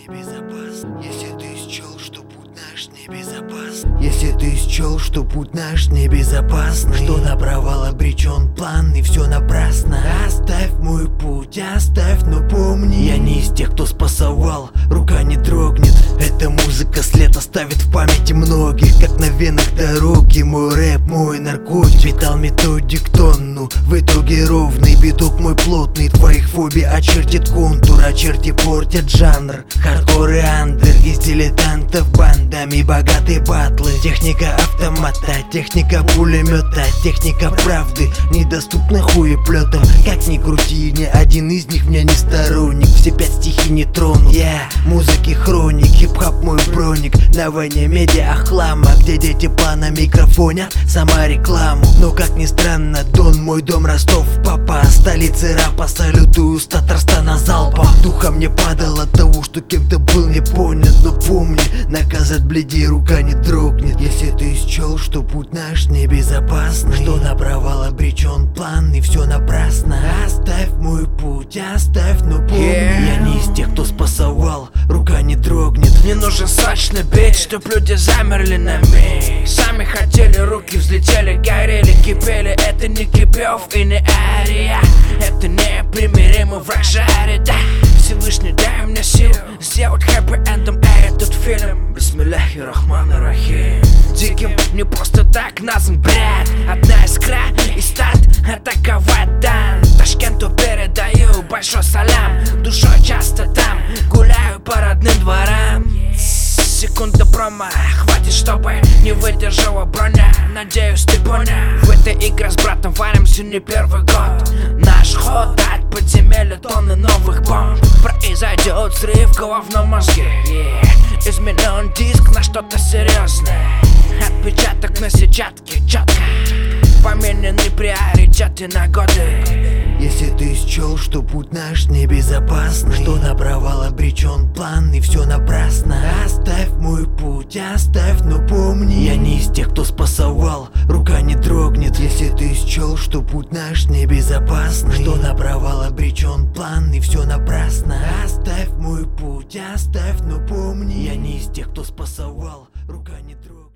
небезопасен. Если ты счел, что путь наш небезопасен. Если ты счел, что путь наш небезопасный, что на провал обречен план и все напрасно. Оставь мой путь, оставь, но помни, я не из тех, кто спасовал, рука не дрогнет. Эта музыка след оставит в памяти многих, как на венах дороги. Мой рэп, мой наркотик, питал методик тонну. В итоге ровный биток мой плотный. Твоих фобий очертит контур, а черти портят жанр. Хардкор и андер, из дилетантов бандами богатые батлы. Техника автомата, техника пулемета, техника правды, недоступна хуеплетам. Как ни крути, ни один из них мне не сторонник. Все 5 стихий не тронут. Я музыки хроник, хип-хоп мой броник. На войне медиа хлама, где дети плана микрофонят сама рекламу. Но как ни странно, Дон мой дом, Ростов, папа, столицы рэпа, салютую с Татарстана залпом. Духом не падал от того, что кем-то был не понят. Но помни, наказать бледи, рука не дрогнет. Если ты счел, что путь наш небезопасный, что на провал обречен план и все напрасно. Оставь мой путь, оставь, но помни, я не из тех, кто спасовал, рука не дрогнет. Мне нужен сочный бит, чтоб люди замерли на миг. Сами хотели, руки взлетели, горели, кипели. Это не Кипёв и не Ария, это непримиримый враг жарит, да. Всевышний, дай мне сил сделать хэппи-эндом этот фильм. Бисмиллахи рахмани рахим. Диким не просто так назван бред. Одна искра и старт атаковать дан. Ташкенту передаю большой салам. Душой часто там гуляю по родным дворам. Секунда промо, хватит, чтобы не выдержала броня. Надеюсь, ты понял. В этой игре с братом варимся не первый год. Наш ход от подземелья тонны новых бомб. Произойдет взрыв в головном мозге, изменен диск на что-то серьезное. Отпечаток на сетчатке четко, поменены приоритеты на годы. Если ты счел, что путь наш небезопасный, что на провал обречен план и все напрасно. Оставь мой путь, оставь, но помни, я не из тех, кто спасовал, рука не дрогнет. Если ты счел, что путь наш небезопасный, что на провал обречен план и все напрасно. Оставь мой путь, оставь, но помни, я не из тех, кто спасовал, рука не дрогнет.